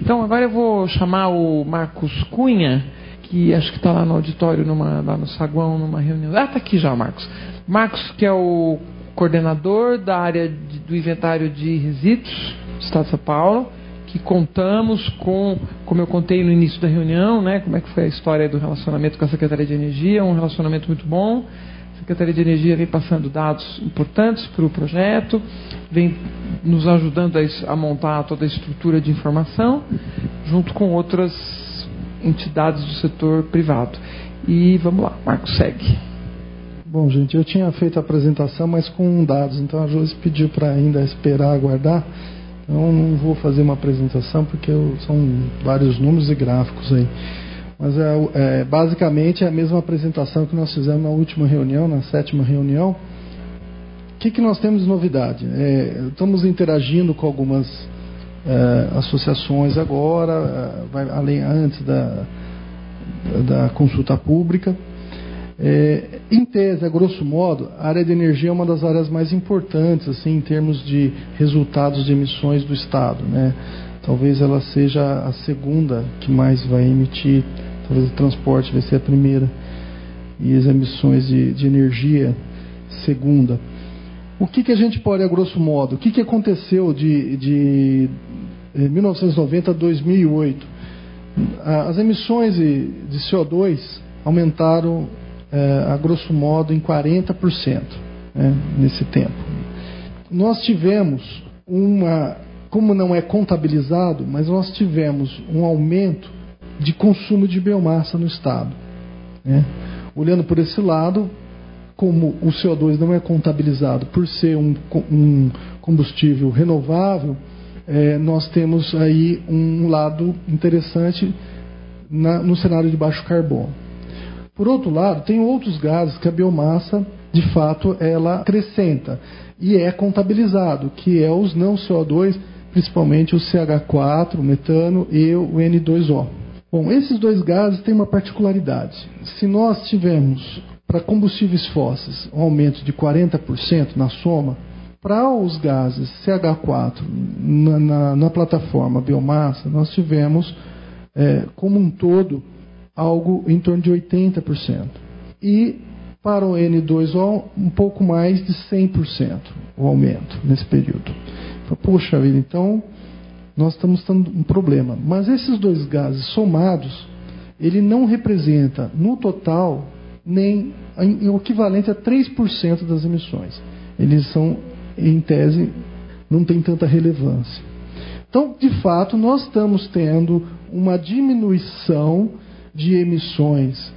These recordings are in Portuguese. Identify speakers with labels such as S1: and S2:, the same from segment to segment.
S1: Então agora eu vou chamar o Marcos Cunha, que acho que está lá no auditório, lá no saguão, numa reunião. Está aqui já, Marcos. Marcos, que é o coordenador da área do inventário de resíduos do Estado de São Paulo, que contamos com, como eu contei no início da reunião, né, como é que foi a história do relacionamento com a Secretaria de Energia, um relacionamento muito bom. A Secretaria de Energia vem passando dados importantes para o projeto, vem nos ajudando a montar toda a estrutura de informação, junto com outras entidades do setor privado. E vamos lá, Marcos, segue.
S2: Bom, gente, eu tinha feito a apresentação, mas com dados, então a Josi pediu para ainda esperar, aguardar. Então não vou fazer uma apresentação, porque são vários números e gráficos aí. Mas basicamente é a mesma apresentação que nós fizemos na última reunião, na 7ª reunião. O que nós temos de novidade? Estamos interagindo com algumas associações agora, antes da consulta pública. Em tese, a grosso modo, a área de energia é uma das áreas mais importantes assim, em termos de resultados de emissões do Estado, né? Talvez ela seja a segunda que mais vai emitir, talvez o transporte vai ser a primeira, e as emissões de energia segunda. O que a gente pode, a grosso modo, o que aconteceu de 1990 a 2008? As emissões de CO2 aumentaram, a grosso modo, em 40%, né, nesse tempo. Nós tivemos como não é contabilizado, mas nós tivemos um aumento de consumo de biomassa no Estado, né? Olhando por esse lado, como o CO2 não é contabilizado por ser um combustível renovável, nós temos aí um lado interessante no cenário de baixo carbono. Por outro lado, tem outros gases que a biomassa, de fato, ela acrescenta e é contabilizado, que é os não CO2, principalmente o CH4, o metano e o N2O. Bom, esses dois gases têm uma particularidade. Se nós tivermos para combustíveis fósseis um aumento de 40% na soma, para os gases CH4 na plataforma biomassa, nós tivemos, como um todo, algo em torno de 80%. E para o N2O, um pouco mais de 100% o aumento nesse período. Poxa vida, então nós estamos tendo um problema. Mas esses dois gases somados, ele não representa no total nem o equivalente a 3% das emissões. Eles são, em tese, não tem tanta relevância. Então, de fato, nós estamos tendo uma diminuição de emissões,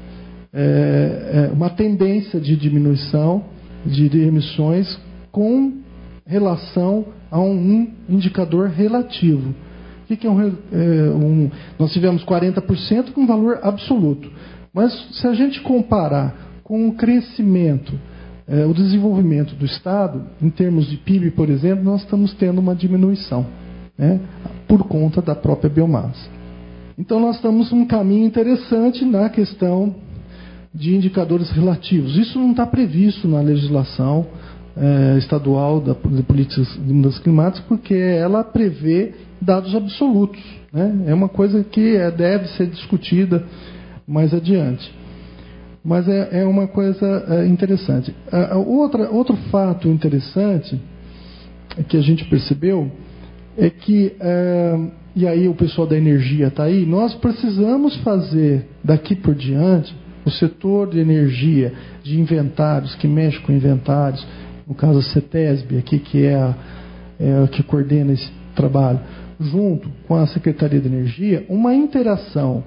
S2: uma tendência de diminuição de emissões com relação a um indicador relativo. O que é nós tivemos 40% com valor absoluto. Mas se a gente comparar com o crescimento, o desenvolvimento do Estado, em termos de PIB, por exemplo, nós estamos tendo uma diminuição, né, por conta da própria biomassa. Então nós estamos num caminho interessante na questão de indicadores relativos. Isso não está previsto na legislação estadual de políticas de mudanças climáticas, porque ela prevê dados absolutos, né? É uma coisa que deve ser discutida mais adiante. Mas é uma coisa interessante. Outro fato interessante que a gente percebeu é que, e aí o pessoal da energia está aí, nós precisamos fazer daqui por diante, o setor de energia, de inventários, que mexe com inventários, no caso a CETESB, aqui, que é que coordena esse trabalho, junto com a Secretaria de Energia, uma interação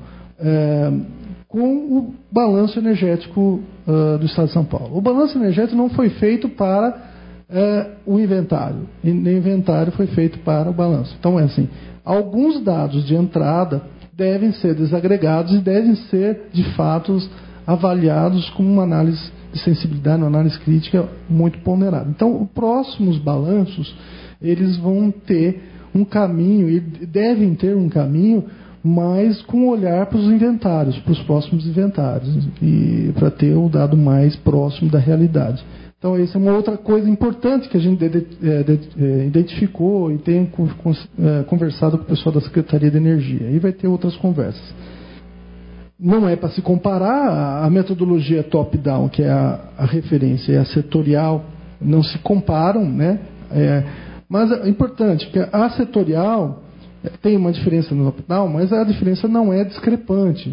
S2: com o balanço energético do Estado de São Paulo. O balanço energético não foi feito para o inventário, e nem o inventário foi feito para o balanço. Então, alguns dados de entrada devem ser desagregados e devem ser, de fato, avaliados com uma análise de sensibilidade, uma análise crítica muito ponderada. Então, os próximos balanços, eles vão ter um caminho, e devem ter um caminho, mas com olhar para os inventários, para os próximos inventários, e para ter o dado mais próximo da realidade. Então, essa é uma outra coisa importante que a gente identificou e tem conversado com o pessoal da Secretaria de Energia. Aí vai ter outras conversas. Não é para se comparar a metodologia top-down, que é a referência, e a setorial, não se comparam, né? Mas é importante, que a setorial tem uma diferença no top-down, mas a diferença não é discrepante.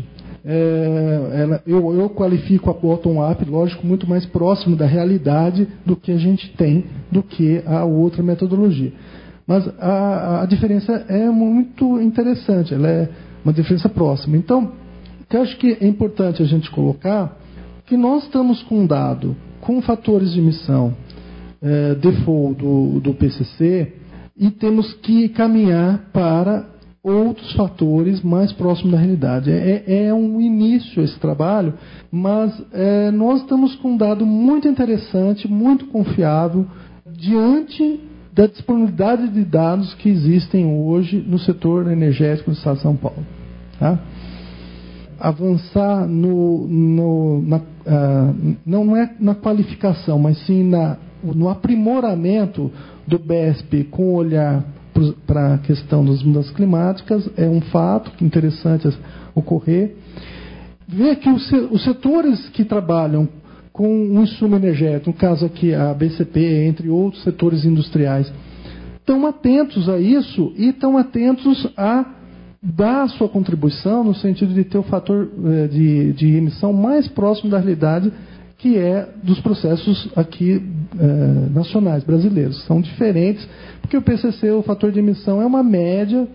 S2: Eu qualifico a bottom-up, lógico, muito mais próximo da realidade do que a gente tem, do que a outra metodologia. Mas a diferença é muito interessante, ela é uma diferença próxima. Então, eu acho que é importante a gente colocar que nós estamos com um dado, com fatores de emissão default do PCC, e temos que caminhar para outros fatores mais próximos da realidade. É um início esse trabalho, mas nós estamos com um dado muito interessante, muito confiável, diante da disponibilidade de dados que existem hoje no setor energético do Estado de São Paulo. Tá? Avançar não é na qualificação, mas sim no aprimoramento do BESP com olhar para a questão das mudanças climáticas é um fato interessante ocorrer. Ver que os setores que trabalham com o insumo energético, no caso aqui a BCP, entre outros setores industriais, estão atentos a isso e estão atentos a dar a sua contribuição no sentido de ter o fator de emissão mais próximo da realidade, que é dos processos aqui nacionais, brasileiros. São diferentes, porque o PCC, o fator de emissão, é uma média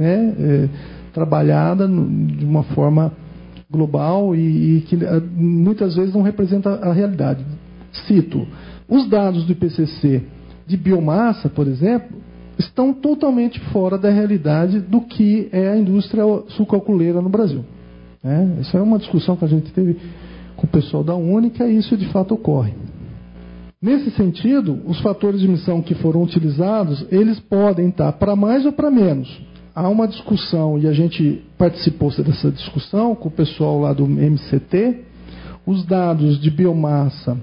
S2: trabalhada de uma forma global e que muitas vezes não representa a realidade. Cito, os dados do IPCC de biomassa, por exemplo, estão totalmente fora da realidade do que é a indústria sucroalcooleira no Brasil. Isso é uma discussão que a gente teve com o pessoal da Única e isso de fato ocorre. Nesse sentido, os fatores de emissão que foram utilizados, eles podem estar para mais ou para menos. Há uma discussão, e a gente participou dessa discussão com o pessoal lá do MCT, os dados de biomassa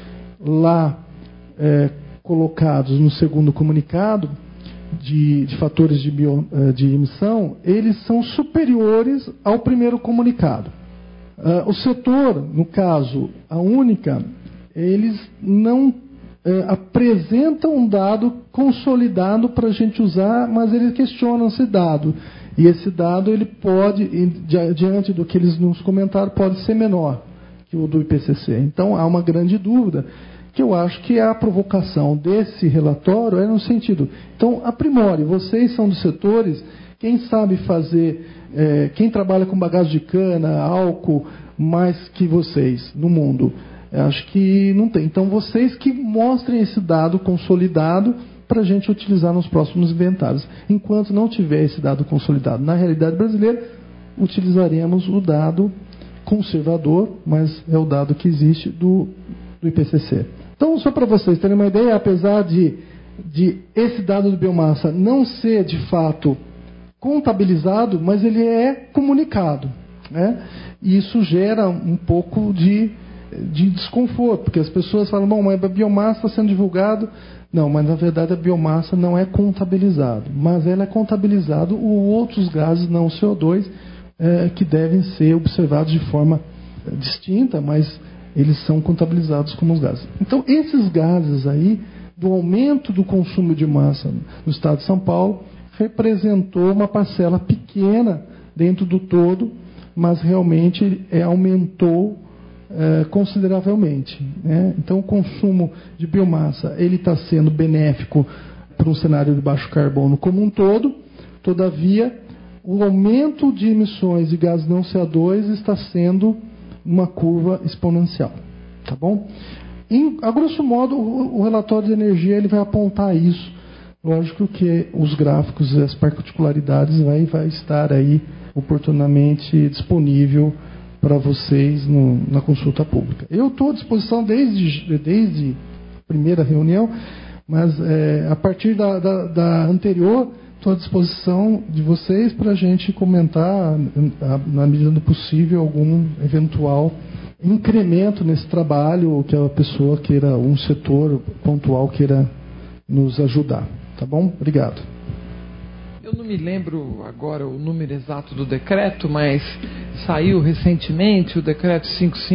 S2: lá colocados no segundo comunicado, de fatores de emissão, eles são superiores ao primeiro comunicado. O setor, no caso, a Única, eles não apresentam um dado consolidado para a gente usar, mas eles questionam esse dado. E esse dado, ele pode, diante do que eles nos comentaram, pode ser menor que o do IPCC. Então, há uma grande dúvida, que eu acho que a provocação desse relatório é no sentido, então, aprimore, vocês são dos setores, quem sabe fazer, quem trabalha com bagaço de cana, álcool, mais que vocês no mundo? Acho que não tem. Então, vocês que mostrem esse dado consolidado para a gente utilizar nos próximos inventários. Enquanto não tiver esse dado consolidado na realidade brasileira, utilizaremos o dado conservador, mas é o dado que existe do IPCC. Então, só para vocês terem uma ideia, apesar de esse dado de biomassa não ser de fato contabilizado, mas ele é comunicado, né? E isso gera um pouco de desconforto, porque as pessoas falam, bom, mas a biomassa está sendo divulgado. Não, mas na verdade a biomassa não é contabilizado, mas ela é contabilizado outros gases, não o CO2, que devem ser observados de forma distinta, mas eles são contabilizados como os gases. Então, esses gases aí, do aumento do consumo de massa no estado de São Paulo, representou uma parcela pequena dentro do todo, mas realmente aumentou consideravelmente, né? Então, o consumo de biomassa ele está sendo benéfico para um cenário de baixo carbono como um todo. Todavia, o aumento de emissões de gases não CO2 está sendo uma curva exponencial, tá bom? A grosso modo, o relatório de energia ele vai apontar isso. Lógico que os gráficos e as particularidades vai estar aí oportunamente disponível para vocês na consulta pública. Eu estou à disposição desde a primeira reunião, mas a partir da anterior, estou à disposição de vocês para a gente comentar, na medida do possível, algum eventual incremento nesse trabalho, ou que a pessoa queira, um setor pontual queira nos ajudar. Tá bom? Obrigado.
S1: Eu não me lembro agora o número exato do decreto, mas saiu recentemente o decreto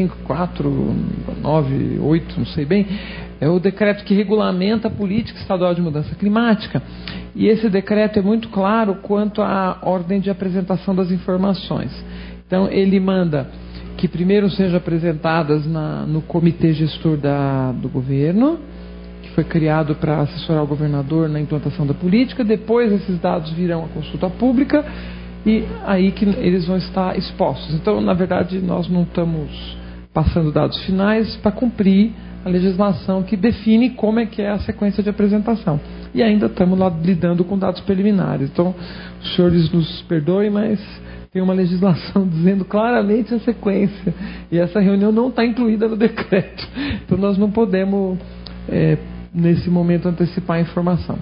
S1: 55498, não sei bem, é o decreto que regulamenta a política estadual de mudança climática. E esse decreto é muito claro quanto à ordem de apresentação das informações. Então, ele manda que primeiro sejam apresentadas no comitê gestor do governo, que foi criado para assessorar o governador na implantação da política. Depois esses dados virão à consulta pública e aí que eles vão estar expostos. Então, na verdade, nós não estamos passando dados finais para cumprir a legislação que define como é que é a sequência de apresentação. E ainda estamos lá lidando com dados preliminares. Então, os senhores nos perdoem, mas tem uma legislação dizendo claramente a sequência. E essa reunião não está incluída no decreto. Então, nós não podemos, nesse momento, antecipar a informação.